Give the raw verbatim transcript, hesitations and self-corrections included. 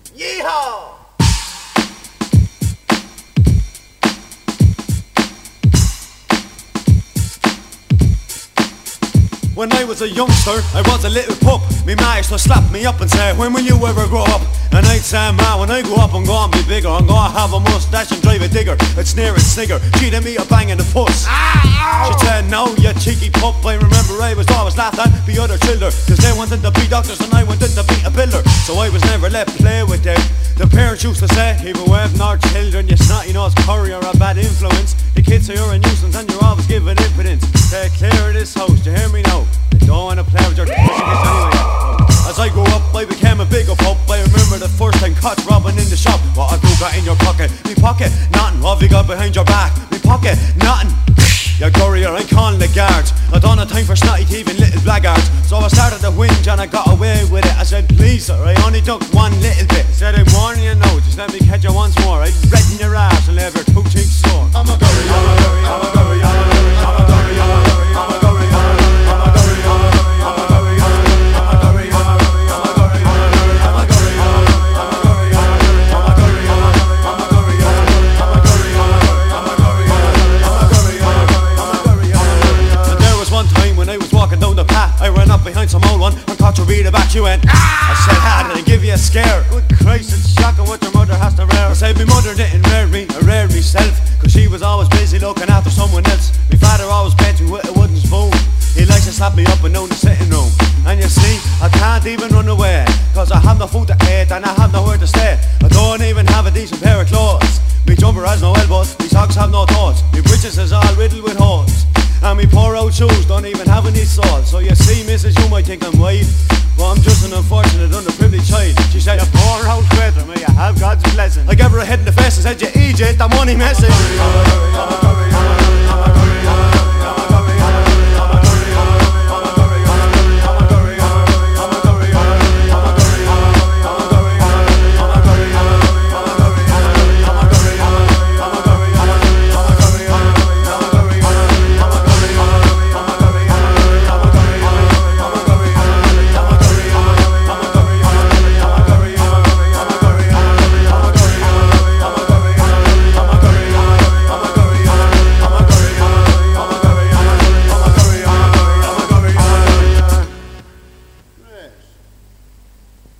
Yeehaw! When I was a youngster, I was a little pup. Me ma used to slap me up and say, when will you ever grow up? And I'd say, ma, when I grow up I'm gonna be bigger. I'm gonna have a mustache and drive a digger. I'd sneer and snigger, she'd me a bang in the puss. She'd say, no, you cheeky pup. I remember I was always laughed at by other children, cause they wanted to be doctors and I wanted to be a builder. So I was never let play with them. The parents used to say, keep away from our children, you snotty nose curry or a bad influence. The kids say you're a nuisance and you're always giving impotence. Take care of this house, do you hear me now? I don't wanna play with your pussy kids anyway. As I grew up, I became a bigger pup. I remember the first time caught robbing in the shop. What have you got in your pocket? Me pocket, nothing. What have you got behind your back? Me pocket, nothing. You courier, I'm calling the guards. I don't have time for snotty thieving little blackguards. So I started to whinge and I got away with it. I said, please sir, I only took one little bit. I said, I'm warning you now, just let me catch you once more. I'd redden your ass and leave your two cheeks sore. I'm a courier, I'm a courier, I'm a courier, I'm a courier, I'm a courier, I'm a courier, I'm a courier. I ran up behind some old one and caught her read about you and ah! I said, how did I give you a scare? Good Christ, it's shocking what your mother has to rear. I said, my mother didn't rear me, I reared myself, cause she was always busy looking after someone else. My father always bent me with a wooden spoon. He likes to slap me up and down the sitting room. And you see, I can't even run away, cause I have no food to eat and I have nowhere to stay. I don't even have a decent pair of clothes. My jumper has no elbows, my socks have no toes, my breeches is all riddled with holes. And me poor old shoes don't even have any soles. So you see, missus, you might think I'm wide, but I'm just an unfortunate, underprivileged child. She said, you poor old creature, may you have God's blessing. I gave her a head in the face and said, you idiot, the money message.